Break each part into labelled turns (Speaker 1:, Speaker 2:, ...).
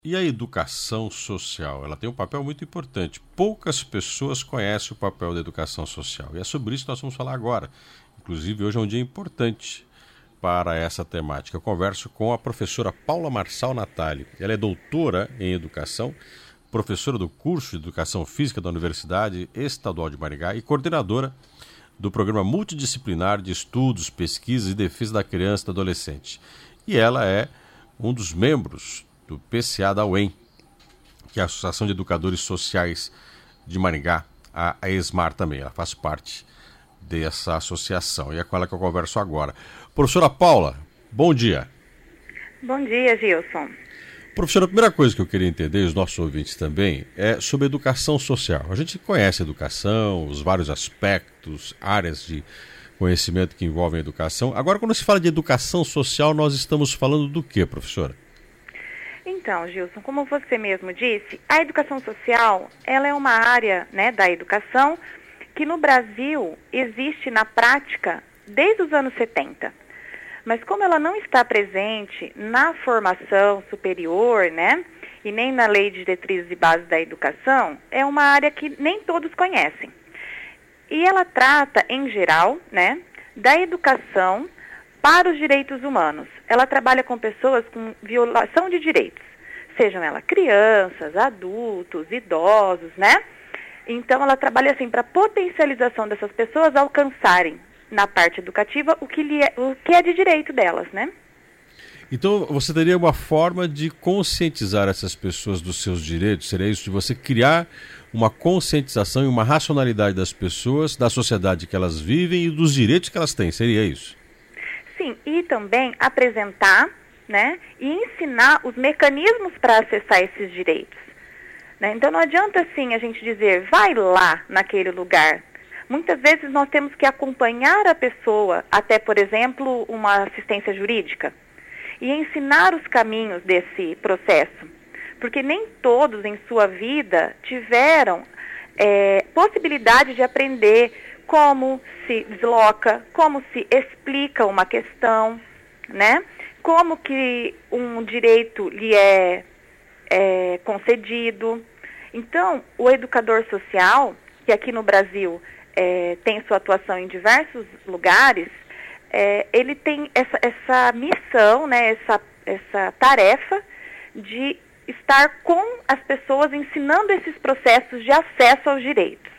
Speaker 1: E a educação social? Ela tem um papel muito importante. Poucas pessoas conhecem o papel da educação social. E é sobre isso que nós vamos falar agora. Inclusive, hoje é um dia importante para essa temática. Eu converso com a professora Paula Marçal Natali. Ela é doutora em educação, professora do curso de Educação Física da Universidade Estadual de Maringá e coordenadora do Programa Multidisciplinar de Estudos, Pesquisas e Defesa da Criança e do Adolescente. E ela é um dos membros do PCA da UEM, que é a Associação de Educadores Sociais de Maringá, a ESMAR também. Ela faz parte dessa associação e é com ela que eu converso agora. Professora Paula, bom dia.
Speaker 2: Bom dia, Gilson.
Speaker 1: Professora, a primeira coisa que eu queria entender, e os nossos ouvintes também, é sobre educação social. A gente conhece a educação, os vários aspectos, áreas de conhecimento que envolvem a educação. Agora, quando se fala de educação social, nós estamos falando do quê, professora?
Speaker 2: Então, Gilson, como você mesmo disse, a educação social, ela é uma área, da educação que no Brasil existe na prática desde os anos 70. Mas como ela não está presente na formação superior, e nem na Lei de Diretrizes e Bases da Educação, é uma área que nem todos conhecem. E ela trata, em geral, da educação para os direitos humanos. Ela trabalha com pessoas com violação de direitos, sejam elas crianças, adultos, idosos, Então, ela trabalha assim para potencialização dessas pessoas alcançarem na parte educativa o que é de direito delas,
Speaker 1: Então, você teria uma forma de conscientizar essas pessoas dos seus direitos? Seria isso, de você criar uma conscientização e uma racionalidade das pessoas, da sociedade que elas vivem e dos direitos que elas têm? Seria isso?
Speaker 2: Sim, e também apresentar, e ensinar os mecanismos para acessar esses direitos. Então não adianta assim a gente dizer, vai lá naquele lugar. Muitas vezes nós temos que acompanhar a pessoa até, por exemplo, uma assistência jurídica e ensinar os caminhos desse processo. Porque nem todos em sua vida tiveram possibilidade de aprender como se desloca, como se explica uma questão, como que um direito lhe é concedido. Então, o educador social, que aqui no Brasil tem sua atuação em diversos lugares, ele tem essa missão, essa tarefa de estar com as pessoas ensinando esses processos de acesso aos direitos.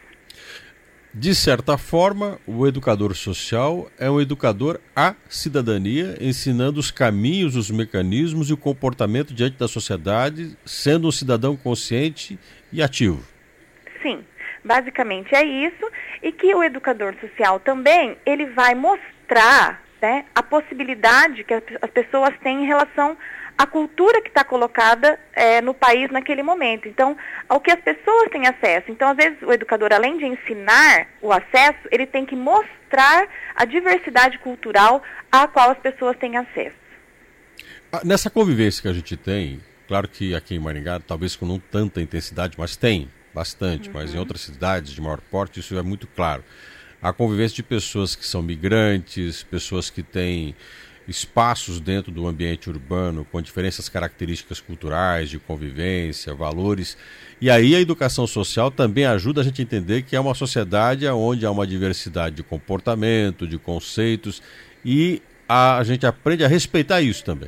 Speaker 1: De certa forma, o educador social é um educador à cidadania, ensinando os caminhos, os mecanismos e o comportamento diante da sociedade, sendo um cidadão consciente e ativo.
Speaker 2: Sim, basicamente é isso, e que o educador social também, ele vai mostrar a possibilidade que as pessoas têm em relação à cultura que está colocada no país naquele momento. Então, ao que as pessoas têm acesso. Então, às vezes, o educador, além de ensinar o acesso, ele tem que mostrar a diversidade cultural à qual as pessoas têm acesso.
Speaker 1: Nessa convivência que a gente tem, claro que aqui em Maringá, talvez com não tanta intensidade, mas tem bastante, mas em outras cidades de maior porte isso é muito claro. A convivência de pessoas que são migrantes, pessoas que têm espaços dentro do ambiente urbano com diferentes características culturais, de convivência, valores. E aí a educação social também ajuda a gente a entender que é uma sociedade onde há uma diversidade de comportamento, de conceitos, e a gente aprende a respeitar isso também.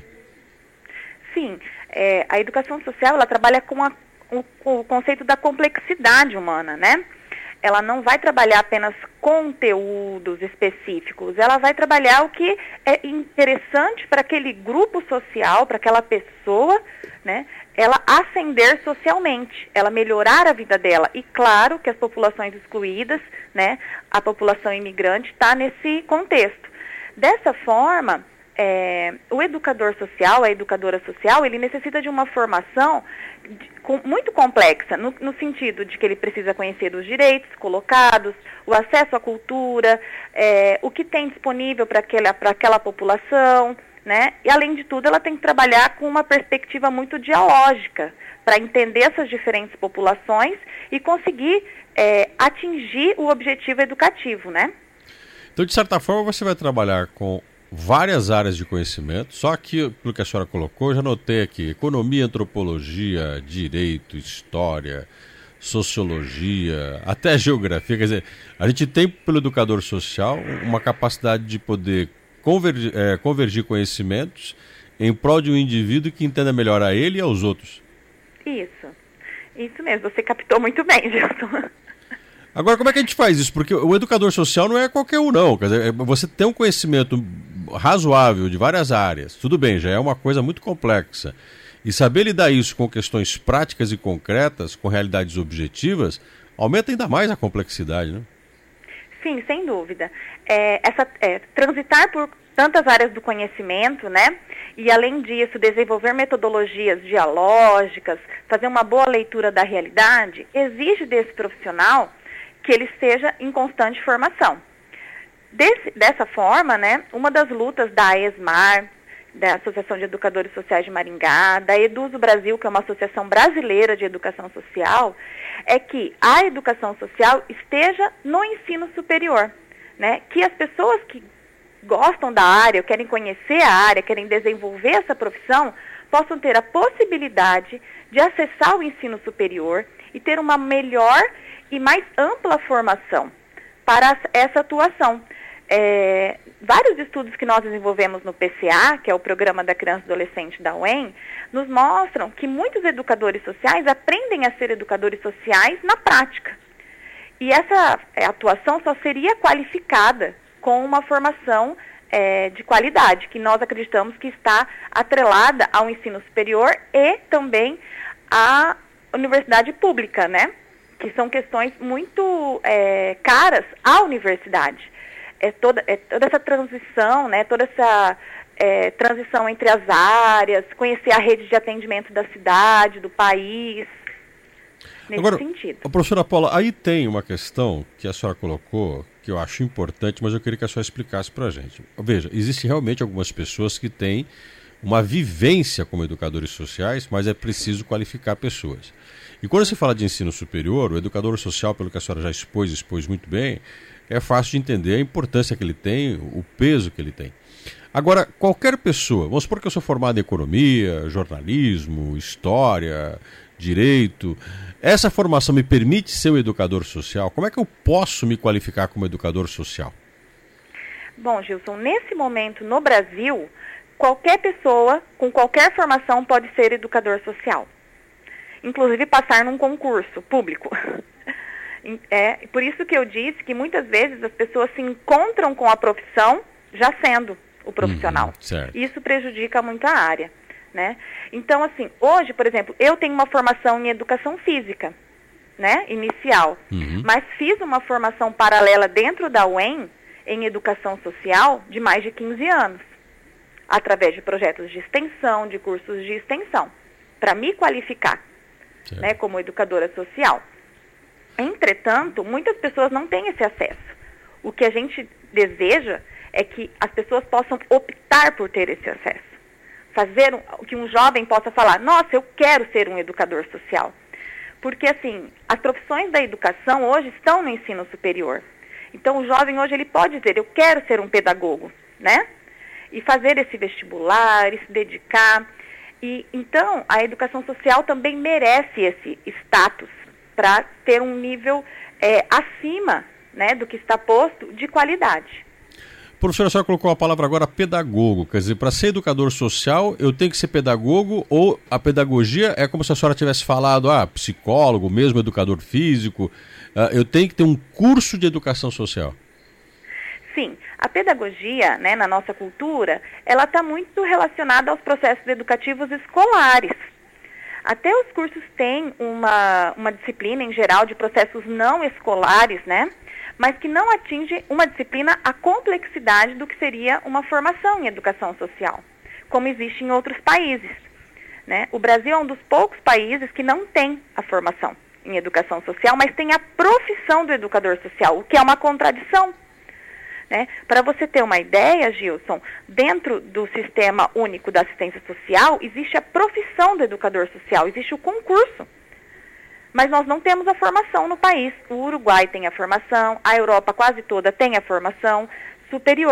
Speaker 2: Sim, a educação social ela trabalha com o conceito da complexidade humana, Ela não vai trabalhar apenas conteúdos específicos, ela vai trabalhar o que é interessante para aquele grupo social, para aquela pessoa, ela ascender socialmente, ela melhorar a vida dela. E claro que as populações excluídas, a população imigrante está nesse contexto. Dessa forma, o educador social, a educadora social, ele necessita de uma formação muito complexa, no sentido de que ele precisa conhecer os direitos colocados, o acesso à cultura, o que tem disponível para aquela população, E, além de tudo, ela tem que trabalhar com uma perspectiva muito dialógica, para entender essas diferentes populações e conseguir atingir o objetivo educativo,
Speaker 1: Então, de certa forma, você vai trabalhar com várias áreas de conhecimento, só que, pelo que a senhora colocou, eu já notei aqui, economia, antropologia, direito, história, sociologia, até geografia. Quer dizer, a gente tem, pelo educador social, uma capacidade de poder convergir conhecimentos em prol de um indivíduo que entenda melhor a ele e aos outros.
Speaker 2: Isso mesmo, você captou muito bem, Gilson.
Speaker 1: Agora, como é que a gente faz isso? Porque o educador social não é qualquer um, não. Quer dizer, você tem um conhecimento razoável de várias áreas, tudo bem, já é uma coisa muito complexa. E saber lidar isso com questões práticas e concretas, com realidades objetivas, aumenta ainda mais a complexidade, né?
Speaker 2: Sim, sem dúvida. Transitar por tantas áreas do conhecimento, né? E, além disso, desenvolver metodologias dialógicas, fazer uma boa leitura da realidade, exige desse profissional que ele esteja em constante formação. Dessa forma, né, uma das lutas da ESMAR, da Associação de Educadores Sociais de Maringá, da Eduso Brasil, que é uma associação brasileira de educação social, é que a educação social esteja no ensino superior, né? Que as pessoas que gostam da área, querem conhecer a área, querem desenvolver essa profissão, possam ter a possibilidade de acessar o ensino superior e ter uma melhor e mais ampla formação para essa atuação. Vários estudos que nós desenvolvemos no PCA, que é o Programa da Criança e Adolescente da UEM, nos mostram que muitos educadores sociais aprendem a ser educadores sociais na prática. E essa atuação só seria qualificada com uma formação de qualidade, que nós acreditamos que está atrelada ao ensino superior e também à universidade pública, né? Que são questões muito caras à universidade. Toda essa transição, né? Toda essa transição entre as áreas, conhecer a rede de atendimento da cidade, do país, nesse sentido.
Speaker 1: Professora Paula, aí tem uma questão que a senhora colocou, que eu acho importante, mas eu queria que a senhora explicasse para a gente. Veja, existem realmente algumas pessoas que têm uma vivência como educadores sociais, mas é preciso qualificar pessoas. E quando se fala de ensino superior, o educador social, pelo que a senhora já expôs muito bem, é fácil de entender a importância que ele tem, o peso que ele tem. Agora, qualquer pessoa, vamos supor que eu sou formado em economia, jornalismo, história, direito, essa formação me permite ser um educador social? Como é que eu posso me qualificar como educador social?
Speaker 2: Bom, Gilson, nesse momento no Brasil, qualquer pessoa com qualquer formação pode ser educador social. Inclusive passar num concurso público. Por isso que eu disse que muitas vezes as pessoas se encontram com a profissão já sendo o profissional. Isso prejudica muito a área, né? Então, assim, hoje, por exemplo, eu tenho uma formação em educação física, né, inicial, mas fiz uma formação paralela dentro da UEM em educação social de mais de 15 anos, através de projetos de extensão, de cursos de extensão, para me qualificar, né, como educadora social. Entretanto, muitas pessoas não têm esse acesso. O que a gente deseja é que as pessoas possam optar por ter esse acesso. Que um jovem possa falar, nossa, eu quero ser um educador social. Porque, assim, as profissões da educação hoje estão no ensino superior. Então, o jovem hoje, ele pode dizer, eu quero ser um pedagogo, né? E fazer esse vestibular, e se dedicar. E, então, a educação social também merece esse status para ter um nível acima, né, do que está posto de qualidade.
Speaker 1: Professora, a senhora colocou a palavra agora pedagogo, quer dizer, para ser educador social eu tenho que ser pedagogo, ou a pedagogia é como se a senhora tivesse falado, psicólogo, mesmo educador físico, eu tenho que ter um curso de educação social?
Speaker 2: Sim, a pedagogia, né, na nossa cultura, ela está muito relacionada aos processos educativos escolares. Até os cursos têm uma disciplina em geral de processos não escolares, né? Mas que não atinge uma disciplina a complexidade do que seria uma formação em educação social, como existe em outros países, né? O Brasil é um dos poucos países que não tem a formação em educação social, mas tem a profissão do educador social, o que é uma contradição, né? Para você ter uma ideia, Gilson, dentro do Sistema Único da Assistência Social, existe a profissão do educador social, existe o concurso. Mas nós não temos a formação no país. O Uruguai tem a formação, a Europa quase toda tem a formação superior.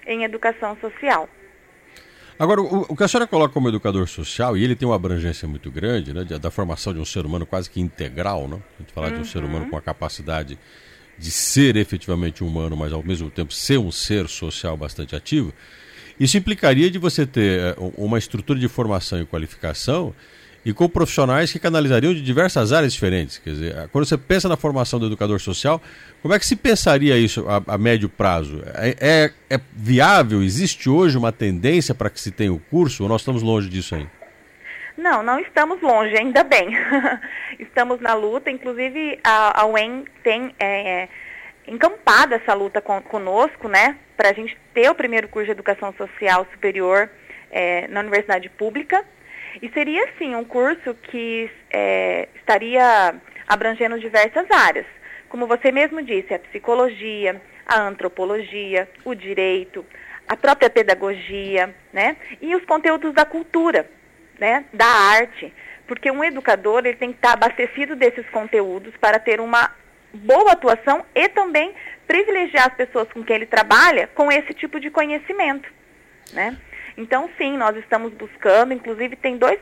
Speaker 2: em educação social.
Speaker 1: Agora, o que a senhora coloca como educador social, e ele tem uma abrangência muito grande, né, da formação de um ser humano quase que integral, né? A gente falar de um ser humano com a capacidade de ser efetivamente humano, mas ao mesmo tempo ser um ser social bastante ativo. Isso implicaria de você ter uma estrutura de formação e qualificação e com profissionais que canalizariam de diversas áreas diferentes. Quer dizer, quando você pensa na formação do educador social, como é que se pensaria isso a médio prazo? É viável? Existe hoje uma tendência para que se tenha o curso ou nós estamos longe disso aí?
Speaker 2: Não estamos longe, ainda bem. Estamos na luta, inclusive a UEM tem encampado essa luta conosco, né, para a gente ter o primeiro curso de Educação Social Superior na Universidade Pública. E seria, sim, um curso que estaria abrangendo diversas áreas. Como você mesmo disse, a psicologia, a antropologia, o direito, a própria pedagogia, né? E os conteúdos da cultura, né? Da arte. Porque um educador ele tem que estar abastecido desses conteúdos para ter uma boa atuação e também privilegiar as pessoas com quem ele trabalha com esse tipo de conhecimento, né? Então, sim, nós estamos buscando, inclusive tem dois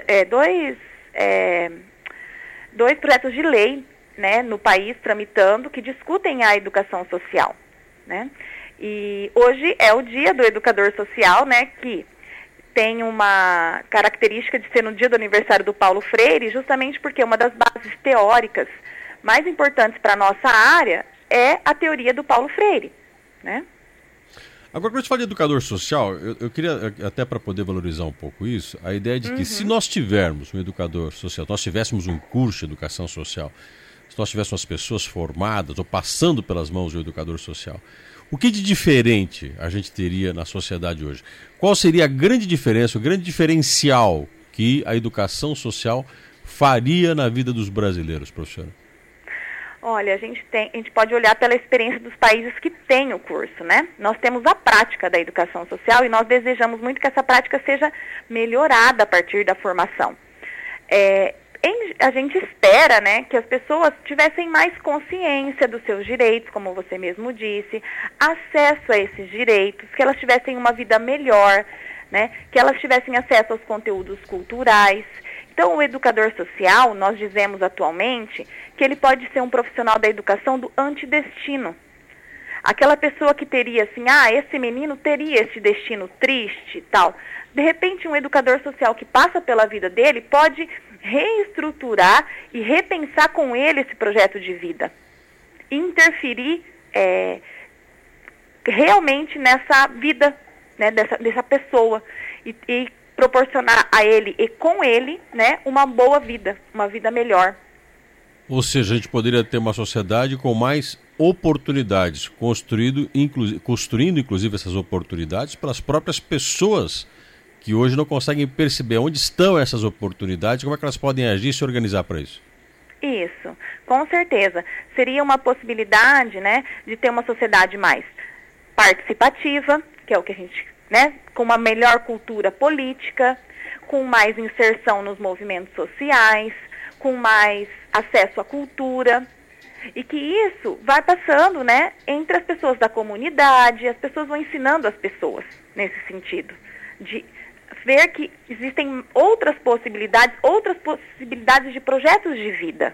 Speaker 2: projetos de lei, né, no país tramitando que discutem a educação social, né? E hoje é o dia do educador social, né, que tem uma característica de ser no dia do aniversário do Paulo Freire, justamente porque uma das bases teóricas mais importantes para a nossa área é a teoria do Paulo Freire, né?
Speaker 1: Agora, quando a gente fala de educador social, eu queria, até para poder valorizar um pouco isso, a ideia de que se nós tivermos um educador social, nós tivéssemos um curso de educação social, se nós tivéssemos as pessoas formadas ou passando pelas mãos do educador social, o que de diferente a gente teria na sociedade hoje? Qual seria a grande diferença, o grande diferencial que a educação social faria na vida dos brasileiros, professora?
Speaker 2: Olha, a gente pode olhar pela experiência dos países que têm o curso, né? Nós temos a prática da educação social e nós desejamos muito que essa prática seja melhorada a partir da formação. A gente espera, né, que as pessoas tivessem mais consciência dos seus direitos, como você mesmo disse, acesso a esses direitos, que elas tivessem uma vida melhor, né, que elas tivessem acesso aos conteúdos culturais. Então, o educador social, nós dizemos atualmente, que ele pode ser um profissional da educação do antidestino. Aquela pessoa que teria assim, esse menino teria esse destino triste e tal. De repente, um educador social que passa pela vida dele pode reestruturar e repensar com ele esse projeto de vida. Interferir realmente nessa vida, né, dessa pessoa. E proporcionar a ele e com ele, né, uma boa vida, uma vida melhor.
Speaker 1: Ou seja, a gente poderia ter uma sociedade com mais oportunidades, construindo inclusive essas oportunidades para as próprias pessoas que hoje não conseguem perceber onde estão essas oportunidades, como é que elas podem agir e se organizar para isso.
Speaker 2: Isso, com certeza. Seria uma possibilidade, né, de ter uma sociedade mais participativa, que é o que a gente, né, com uma melhor cultura política, com mais inserção nos movimentos sociais, com mais acesso à cultura, e que isso vai passando, né, entre as pessoas da comunidade, as pessoas vão ensinando as pessoas nesse sentido, de ver que existem outras possibilidades de projetos de vida.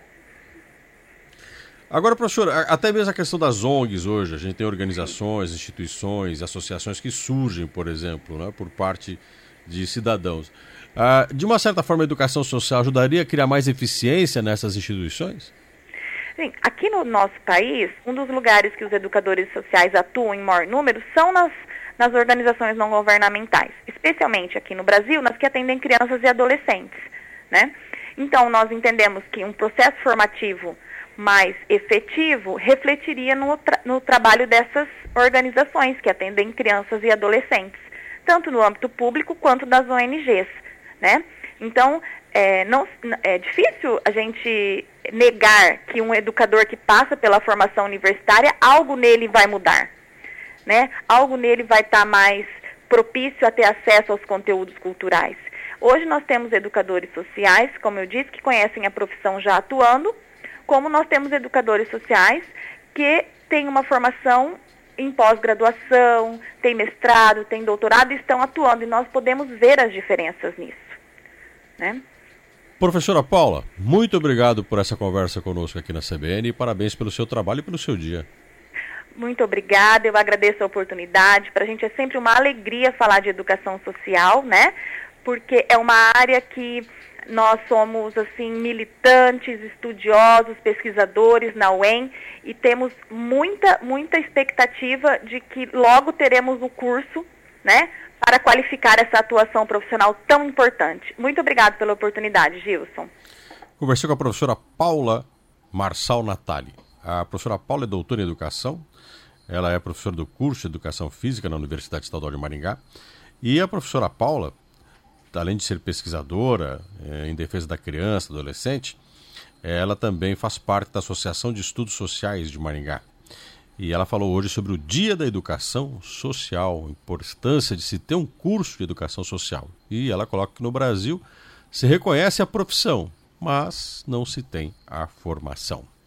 Speaker 1: Agora, professora, até mesmo a questão das ONGs hoje, a gente tem organizações, instituições, associações que surgem, por exemplo, né, por parte de cidadãos. De uma certa forma, a educação social ajudaria a criar mais eficiência nessas instituições?
Speaker 2: Sim, aqui no nosso país, um dos lugares que os educadores sociais atuam em maior número são nas organizações não governamentais, especialmente aqui no Brasil, nas que atendem crianças e adolescentes, né? Então, nós entendemos que um processo formativo mais efetivo refletiria no trabalho dessas organizações que atendem crianças e adolescentes, tanto no âmbito público quanto das ONGs, né? Então, é difícil a gente negar que um educador que passa pela formação universitária, algo nele vai mudar, né? Algo nele vai estar mais propício a ter acesso aos conteúdos culturais. Hoje nós temos educadores sociais, como eu disse, que conhecem a profissão já atuando, como nós temos educadores sociais que têm uma formação em pós-graduação, têm mestrado, têm doutorado e estão atuando, e nós podemos ver as diferenças nisso, né?
Speaker 1: Professora Paula, muito obrigado por essa conversa conosco aqui na CBN e parabéns pelo seu trabalho e pelo seu dia.
Speaker 2: Muito obrigada, eu agradeço a oportunidade. Para a gente é sempre uma alegria falar de educação social, né? Porque é uma área que nós somos, assim, militantes, estudiosos, pesquisadores na UEM e temos muita expectativa de que logo teremos o curso, né, para qualificar essa atuação profissional tão importante. Muito obrigada pela oportunidade, Gilson.
Speaker 1: Conversei com a professora Paula Marçal Natali. A professora Paula é doutora em educação, ela é professora do curso de Educação Física na Universidade Estadual de Maringá. E a professora Paula, além de ser pesquisadora em defesa da criança, do adolescente, ela também faz parte da Associação de Estudos Sociais de Maringá. E ela falou hoje sobre o Dia da Educação Social, a importância de se ter um curso de educação social. E ela coloca que no Brasil se reconhece a profissão, mas não se tem a formação.